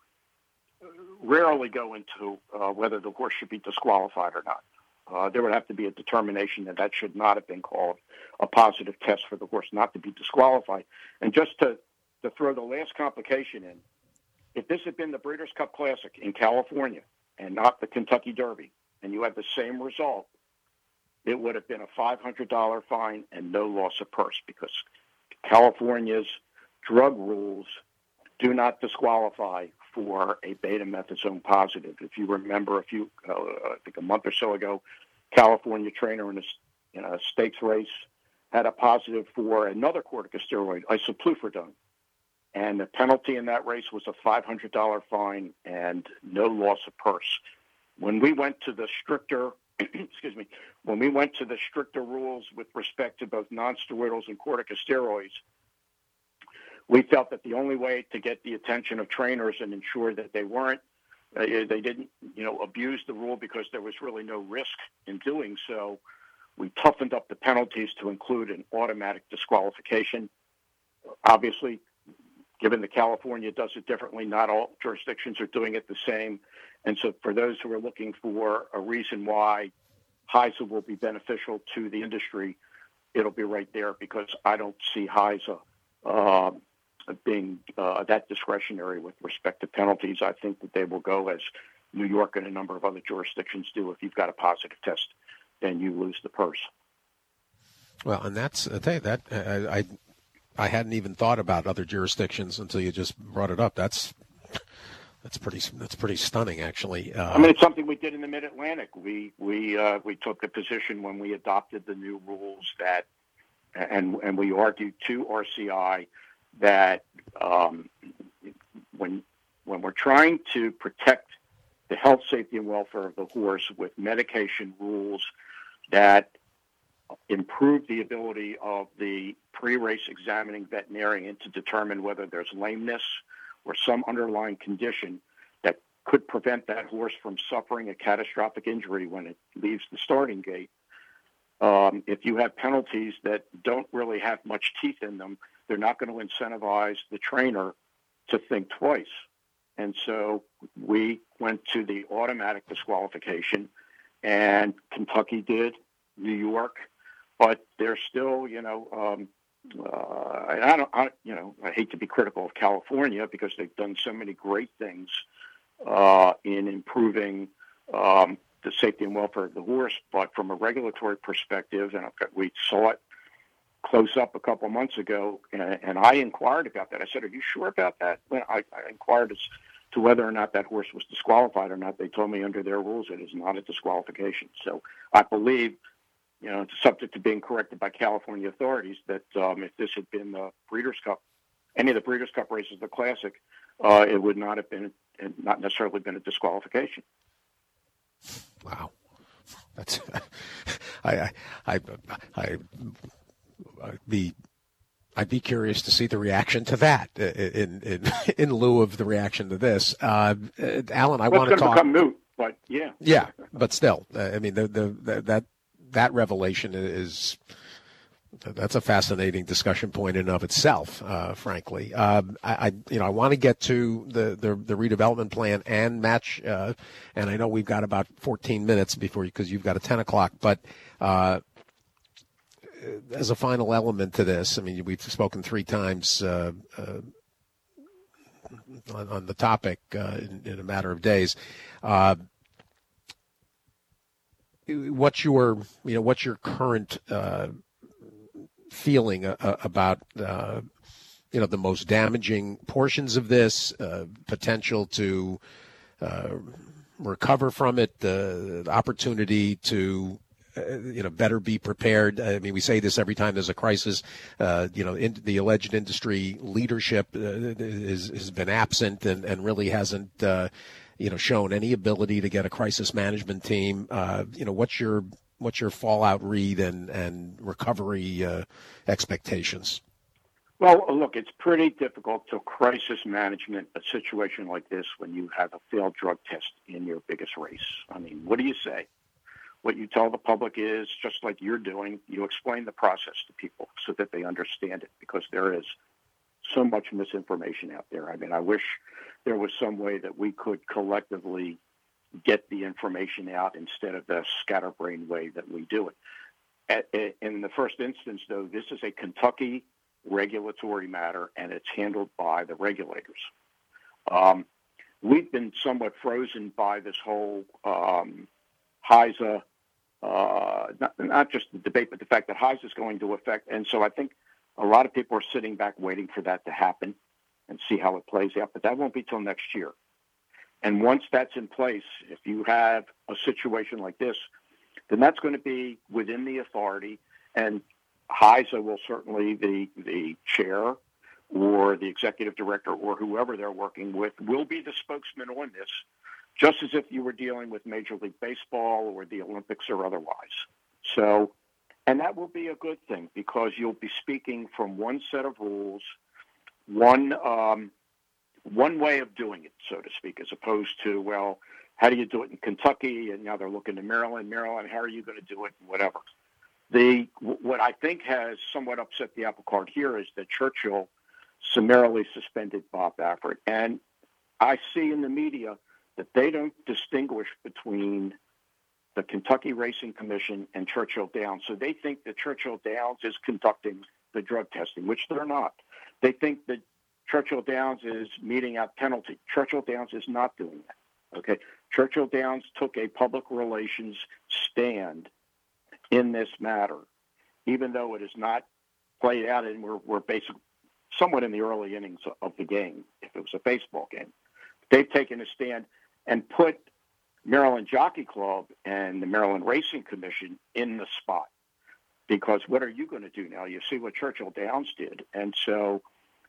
rarely go into uh, whether the horse should be disqualified or not. Uh, there would have to be a determination that that should not have been called a positive test for the horse not to be disqualified. And just to, to throw the last complication in, if this had been the Breeders' Cup Classic in California and not the Kentucky Derby, and you had the same result, it would have been a five hundred dollars fine and no loss of purse, because California's drug rules do not disqualify for a betamethasone positive. If you remember, a few, uh, I think a month or so ago, California trainer in a, in a stakes race had a positive for another corticosteroid, isopluferdone, and the penalty in that race was a five hundred dollars fine and no loss of purse. When we went to the stricter, excuse me, when we went to the stricter rules with respect to both nonsteroidals and corticosteroids, we felt that the only way to get the attention of trainers and ensure that they weren't, uh, they didn't, you know, abuse the rule because there was really no risk in doing so, we toughened up the penalties to include an automatic disqualification. Obviously, given that California does it differently, not all jurisdictions are doing it the same. And so for those who are looking for a reason why H I S A will be beneficial to the industry, it'll be right there, because I don't see H I S A uh, being uh, that discretionary with respect to penalties. I think that they will go as New York and a number of other jurisdictions do. If you've got a positive test, then you lose the purse. Well, and that's I tell you that I, I I hadn't even thought about other jurisdictions until you just brought it up. That's that's pretty that's pretty stunning, actually. Uh, I mean, it's something we did in the Mid-Atlantic. We we uh, we took the position when we adopted the new rules that, and and we argued to R C I that um, when when we're trying to protect the health, safety, and welfare of the horse with medication rules that improve the ability of the pre-race examining veterinarian to determine whether there's lameness or some underlying condition that could prevent that horse from suffering a catastrophic injury when it leaves the starting gate. Um, if you have penalties that don't really have much teeth in them, they're not going to incentivize the trainer to think twice. And so we went to the automatic disqualification, and Kentucky did, New York, but they're still, you know, um, uh, and I don't, I, you know, I hate to be critical of California because they've done so many great things uh, in improving um, the safety and welfare of the horse, but from a regulatory perspective, and we saw it close up a couple months ago, and, and I inquired about that. I said, "Are you sure about that?" When I, I inquired as to whether or not that horse was disqualified or not, they told me under their rules it is not a disqualification. So I believe, you know, it's subject to being corrected by California authorities, that um, if this had been the Breeders' Cup, any of the Breeders' Cup races, the Classic, uh, it would not have been, not necessarily been a disqualification. Wow, that's I I I. I I'd be, I'd be curious to see the reaction to that in in, in lieu of the reaction to this. Uh, Alan, I well, want to talk. It's going to become moot, but yeah, yeah, but still, uh, I mean, the, the, the that that revelation is that's a fascinating discussion point in and of itself. Uh, frankly, um, I, I you know I want to get to the, the the redevelopment plan and match, uh, and I know we've got about fourteen minutes before you because you've got a ten o'clock, but. Uh, As a final element to this, I mean, we've spoken three times uh, uh, on, on the topic uh, in, in a matter of days. Uh, what's your, you know, what's your current uh, feeling uh, about, uh, you know, the most damaging portions of this, uh, potential to uh, recover from it, the, the opportunity to. Uh, you know, better be prepared. I mean, we say this every time there's a crisis. Uh, you know, in, the alleged industry leadership uh, is, has been absent and, and really hasn't, uh, you know, shown any ability to get a crisis management team. Uh, you know, what's your what's your fallout read and and recovery uh, expectations? Well, look, it's pretty difficult to crisis management a situation like this when you have a failed drug test in your biggest race. I mean, what do you say? What you tell the public is, just like you're doing, you explain the process to people so that they understand it, because there is so much misinformation out there. I mean, I wish there was some way that we could collectively get the information out instead of the scatterbrained way that we do it. At, in the first instance, though, this is a Kentucky regulatory matter, and it's handled by the regulators. Um, we've been somewhat frozen by this whole um, HISA, uh, not, not just the debate, but the fact that HISA is going to affect. And so I think a lot of people are sitting back waiting for that to happen and see how it plays out. But that won't be till next year. And once that's in place, if you have a situation like this, then that's going to be within the authority. And HISA will certainly, the, the chair or the executive director or whoever they're working with will be the spokesman on this, just as if you were dealing with Major League Baseball or the Olympics or otherwise. So, and that will be a good thing because you'll be speaking from one set of rules, one um, one way of doing it, so to speak, as opposed to, well, how do you do it in Kentucky? And now they're looking to Maryland. Maryland, how are you going to do it? Whatever. The what I think has somewhat upset the apple cart here is that Churchill summarily suspended Bob Baffert, and I see in the media that they don't distinguish between the Kentucky Racing Commission and Churchill Downs. So they think that Churchill Downs is conducting the drug testing, which they're not. They think that Churchill Downs is meting out penalty. Churchill Downs is not doing that. Okay. Churchill Downs took a public relations stand in this matter, even though it is not played out, and we're, we're basically somewhat in the early innings of the game, if it was a baseball game. They've taken a stand and put Maryland Jockey Club and the Maryland Racing Commission in the spot. Because what are you going to do now? You see what Churchill Downs did. And so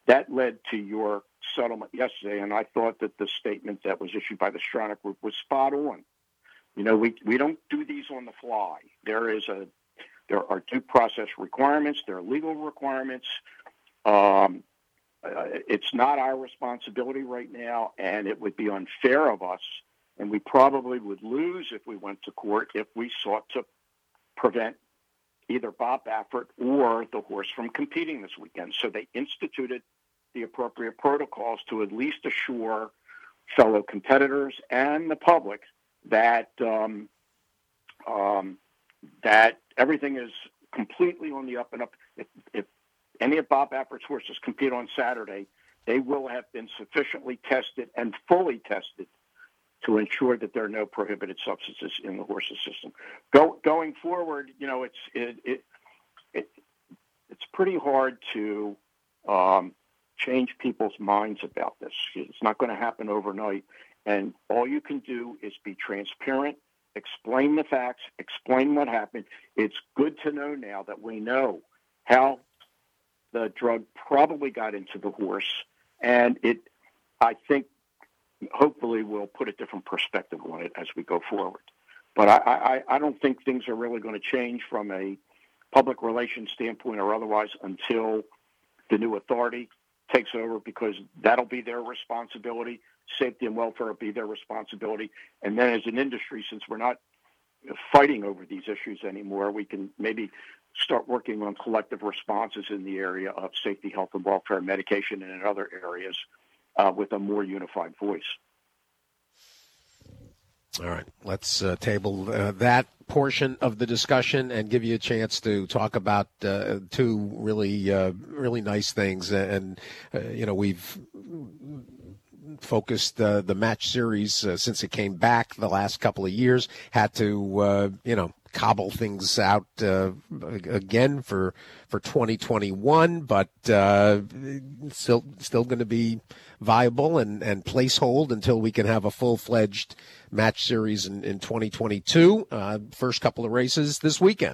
that led to your settlement yesterday, and I thought that the statement that was issued by the Stronach Group was spot on. You know, we we don't do these on the fly. There is a there are due process requirements. There are legal requirements. Um, uh, it's not our responsibility right now, and it would be unfair of us, and we probably would lose if we went to court if we sought to prevent either Bob Baffert or the horse from competing this weekend. So they instituted the appropriate protocols to at least assure fellow competitors and the public that um, um, that everything is completely on the up and up. If, if any of Bob Baffert's horses compete on Saturday, they will have been sufficiently tested and fully tested to ensure that there are no prohibited substances in the horse's system. Go, going forward, you know, it's it, it, it it's pretty hard to um, change people's minds about this. It's not going to happen overnight, and all you can do is be transparent, explain the facts, explain what happened. It's good to know now that we know how the drug probably got into the horse, and it, I think, hopefully will put a different perspective on it as we go forward. But I, I, I don't think things are really going to change from a public relations standpoint or otherwise until the new authority takes over, because that'll be their responsibility. Safety and welfare will be their responsibility. And then as an industry, since we're not fighting over these issues anymore, we can maybe start working on collective responses in the area of safety, health, and welfare, medication, and in other areas uh, with a more unified voice. All right, let's uh, table uh, that portion of the discussion and give you a chance to talk about uh, two really, uh, really nice things. And, uh, you know, we've focused uh, the match series uh, since it came back the last couple of years, had to, uh, you know, cobble things out uh, again for for twenty twenty-one, but uh, still still going to be viable and, and placehold until we can have a full-fledged match series in, in twenty twenty-two. Uh, first couple of races this weekend.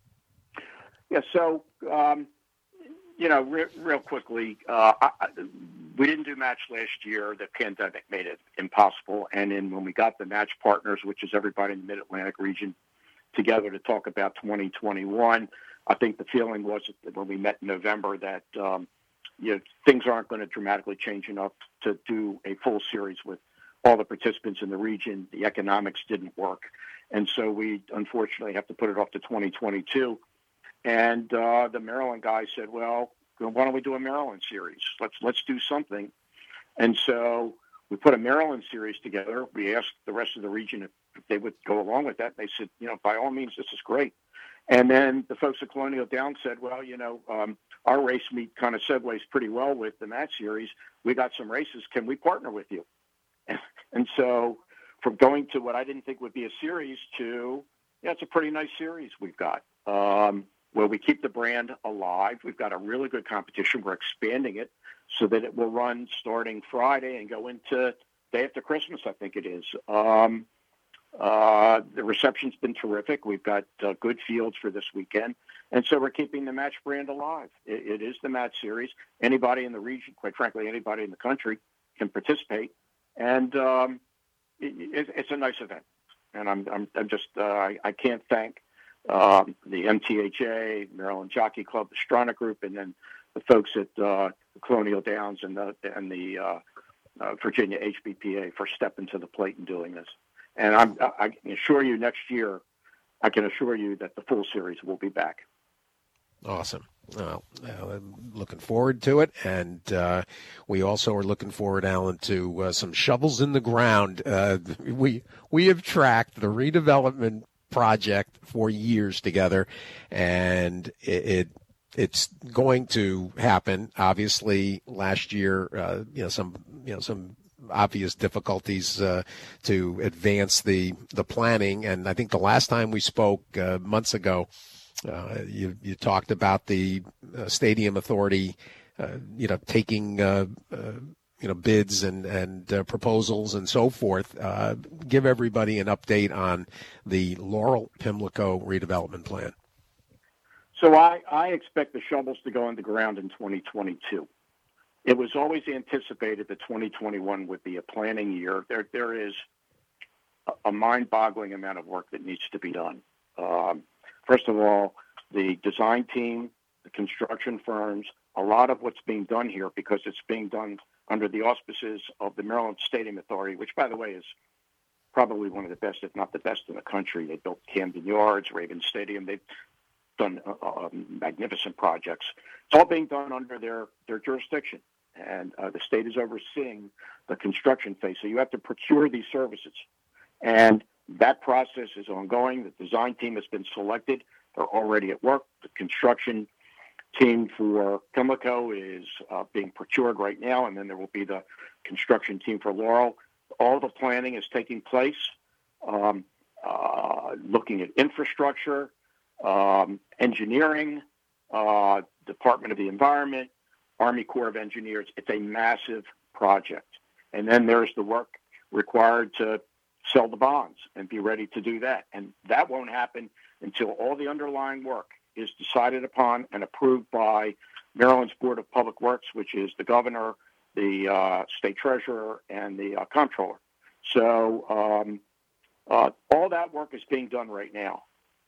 Yeah, so, um, you know, re- real quickly, uh, I, I, we didn't do match last year. The pandemic made it impossible. And then when we got the match partners, which is everybody in the Mid-Atlantic region, together to talk about twenty twenty-one, I think the feeling was that when we met in November that um, you know, things aren't going to dramatically change enough to do a full series with all the participants in the region. The economics didn't work. And so we unfortunately have to put it off to twenty twenty-two. And uh, the Maryland guys said, well, why don't we do a Maryland series? Let's let's do something. And so we put a Maryland series together. We asked the rest of the region if, if they would go along with that. They said, you know, by all means, this is great. And then the folks at Colonial Downs said, well, you know, um, our race meet kind of segues pretty well with the match series. We got some races. Can we partner with you? And, and so from going to what I didn't think would be a series to, yeah, it's a pretty nice series we've got, um, where we keep the brand alive. We've got a really good competition. We're expanding it so that it will run starting Friday and go into day after Christmas, I think it is. Um, uh, the reception's been terrific. We've got uh, good fields for this weekend. And so we're keeping the match brand alive. It, it is the match series. Anybody in the region, quite frankly, anybody in the country can participate. And um, it, it, it's a nice event. And I'm, I'm, I'm just, uh, I, I can't thank um, the M T H A, Maryland Jockey Club, the Stronach Group, and then the folks at uh, Colonial Downs and the, and the uh, uh, Virginia H B P A for stepping to the plate and doing this. And I'm, I can assure you next year, I can assure you that the full series will be back. Awesome. Well, I'm looking forward to it. And uh, we also are looking forward, Alan, to uh, some shovels in the ground. Uh, we we have tracked the redevelopment project for years together, and it, it it's going to happen. Obviously, last year, uh, you know, some you know some. obvious difficulties uh, to advance the the planning. And I think the last time we spoke uh, months ago, uh, you you talked about the uh, Stadium Authority, uh, you know, taking uh, uh, you know bids and and uh, proposals and so forth. Uh, give everybody an update on the Laurel Pimlico redevelopment plan. So I, I expect the shovels to go in the ground in twenty twenty-two. it was always anticipated that twenty twenty-one would be a planning year. There, there is a mind-boggling amount of work that needs to be done. Um, first of all, the design team, the construction firms, a lot of what's being done here, because it's being done under the auspices of the Maryland Stadium Authority, which, by the way, is probably one of the best, if not the best in the country. They built Camden Yards, Ravens Stadium. They've done uh, uh, magnificent projects. It's all being done under their, their jurisdiction, and uh, the state is overseeing the construction phase. So you have to procure these services, and that process is ongoing. The design team has been selected. They're already at work. The construction team for Pimlico is uh, being procured right now, and then there will be the construction team for Laurel. All the planning is taking place, um, uh, looking at infrastructure, um, engineering, uh, Department of the Environment, Army Corps of Engineers. It's a massive project. And then there's the work required to sell the bonds and be ready to do that. And that won't happen until all the underlying work is decided upon and approved by Maryland's Board of Public Works, which is the governor, the uh, state treasurer, and the uh, comptroller. So um, uh, all that work is being done right now.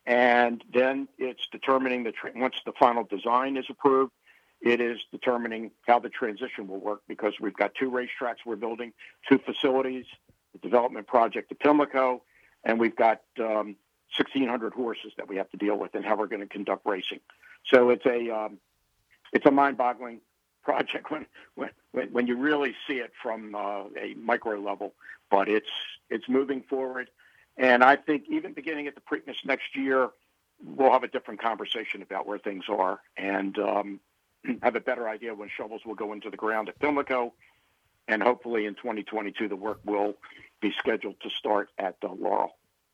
And then it's determining, the tra- once the final design is approved, it is determining how the transition will work, because we've got two racetracks we're building, two facilities, the development project at Pimlico, and we've got um, sixteen hundred horses that we have to deal with, and how we're going to conduct racing. So it's a um, it's a mind-boggling project when when when you really see it from uh, a micro level, but it's it's moving forward. And I think even beginning at the Preakness next year, we'll have a different conversation about where things are, and um, have a better idea when shovels will go into the ground at Pimlico. And hopefully in twenty twenty-two, the work will be scheduled to start at uh, Laurel.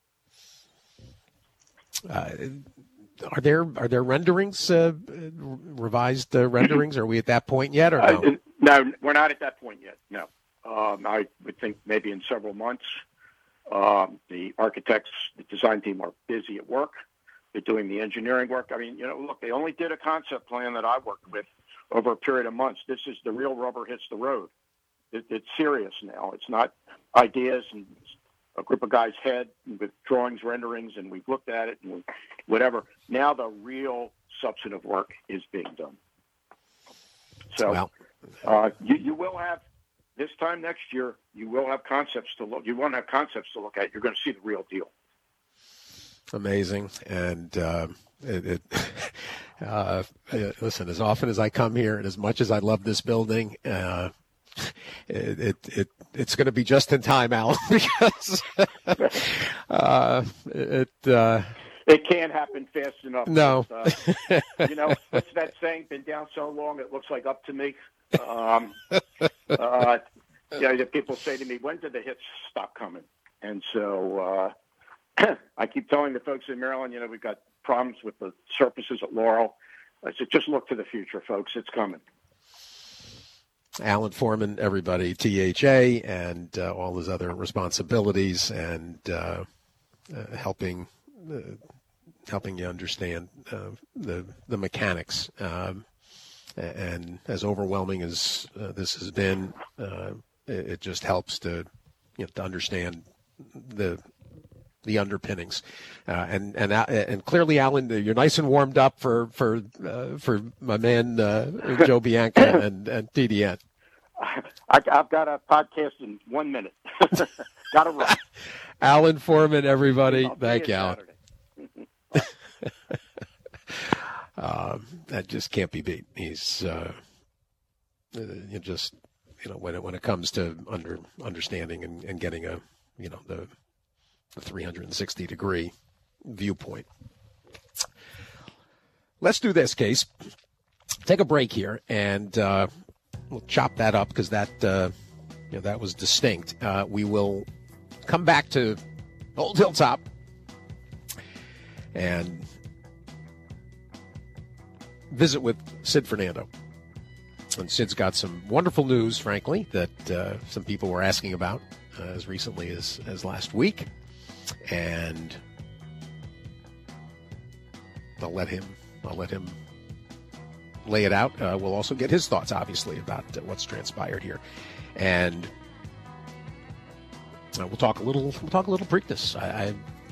Uh, are there are there renderings, uh, revised uh, renderings? Are we at that point yet, or no? Uh, no, we're not at that point yet. No, um, I would think maybe in several months. Um, the architects, the design team are busy at work. They're doing the engineering work. I mean, you know, look, they only did a concept plan that I worked with over a period of months. This is the real rubber hits the road. It, it's serious now. It's not ideas and a group of guys' head with drawings, renderings, and we've looked at it and whatever. Now the real substantive work is being done. So well, uh, you, you will have, this time next year, you will have concepts to look. You won't have concepts to look at. You're going to see the real deal. Amazing. And uh, it, it uh, listen, as often as I come here and as much as I love this building, uh, It, it it it's going to be just in time, Alan, because uh, it uh, it can't happen fast enough. No, but, uh, you know what's that saying? Been down so long, it looks like up to me. Um, uh, yeah, people say to me, "When did the hits stop coming?" And so uh, I keep telling the folks in Maryland, you know, we've got problems with the surfaces at Laurel. I said, just look to the future, folks. It's coming. Alan Foreman, everybody, T H A, and uh, all his other responsibilities, and uh, uh, helping uh, helping you understand uh, the the mechanics. Um, and as overwhelming as uh, this has been, uh, it, it just helps to you know to understand the the underpinnings. Uh, and and and clearly, Alan, you're nice and warmed up for for uh, for my man uh, Joe Bianca and, and T D N. I, I've got a podcast in one minute. Got to run. Alan Foreman, everybody. Thank you, Alan. um, that just can't be beat. He's uh, you just you know when it when it comes to under understanding and, and getting a you know the the three hundred sixty degree viewpoint. Let's do this, Case. Take a break here, and uh, we'll chop that up because that uh, you know that was distinct. Uh, we will come back to Old Hilltop and visit with Sid Fernando. And Sid's got some wonderful news, frankly, that uh, some people were asking about uh, as recently as, as last week. And I'll let him I'll let him lay it out. Uh, we'll also get his thoughts, obviously, about uh, what's transpired here, and uh, we'll talk a little. We'll talk a little Preakness. I, I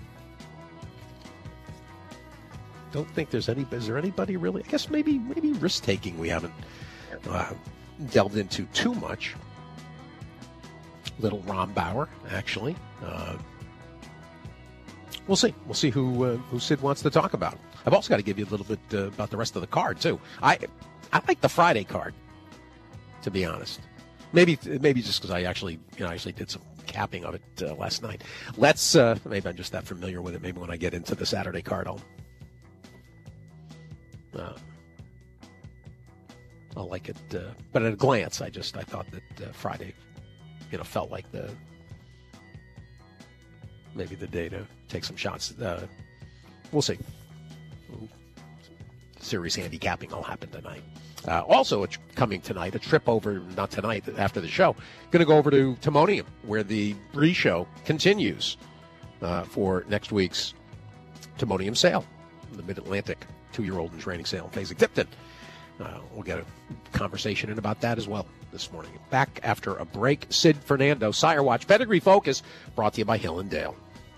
don't think there's any. Is there anybody really? I guess maybe maybe risk taking. We haven't uh, delved into too much. Little Rombauer, actually. Uh, we'll see. We'll see who uh, who Sid wants to talk about. I've also got to give you a little bit uh, about the rest of the card too. I I like the Friday card, to be honest. Maybe maybe just because I actually you know I actually did some capping of it uh, last night. Let's uh, maybe I'm just that familiar with it. Maybe when I get into the Saturday card, I'll uh, I'll like it. Uh, but at a glance, I just I thought that uh, Friday, you know, felt like the maybe the day to take some shots. Uh, we'll see. Series handicapping will happen tonight. Uh, also, it's coming tonight, a trip over, not tonight, after the show. Going to go over to Timonium, where the Bree Show continues uh, for next week's Timonium sale, the Mid-Atlantic two-year-old and training sale in Fasig-Tipton. Uh, we'll get a conversation in about that as well this morning. Back after a break, Sid Fernando, Sire Watch Pedigree Focus, brought to you by Hill and Dale.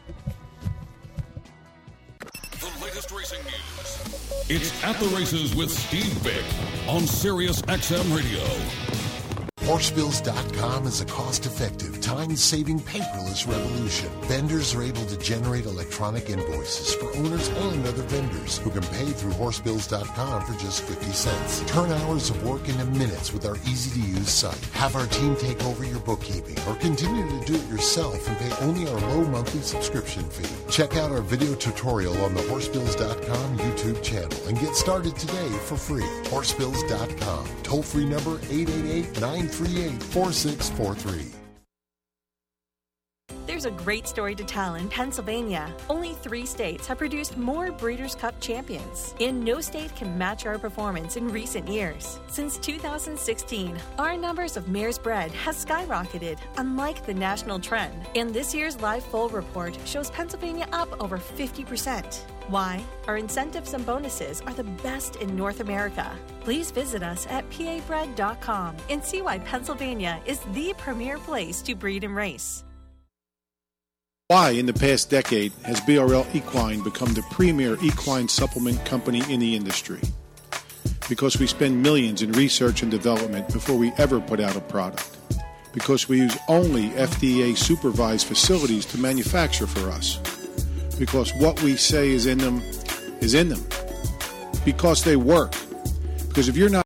The latest racing news. It's At the Races with Steve Bick on Sirius X M Radio. Horsebills dot com is a cost-effective, time-saving, paperless revolution. Vendors are able to generate electronic invoices for owners and other vendors who can pay through Horsebills dot com for just fifty cents. Turn hours of work into minutes with our easy-to-use site. Have our team take over your bookkeeping or continue to do it yourself and pay only our low monthly subscription fee. Check out our video tutorial on the Horsebills dot com YouTube channel and get started today for free. Horsebills dot com. Toll-free number eight eight eight, nine three eight, four six four three. There's a great story to tell in Pennsylvania. Only three states have produced more Breeders' Cup champions, and no state can match our performance in recent years. Since two thousand sixteen, our numbers of mares bred has skyrocketed, unlike the national trend. And this year's Live Foal report shows Pennsylvania up over fifty percent. Why? Our incentives and bonuses are the best in North America. Please visit us at P A bred dot com and see why Pennsylvania is the premier place to breed and race. Why, in the past decade, has B R L Equine become the premier equine supplement company in the industry? Because we spend millions in research and development before we ever put out a product. Because we use only F D A-supervised facilities to manufacture for us. Because what we say is in them is in them. Because they work. Because if you're not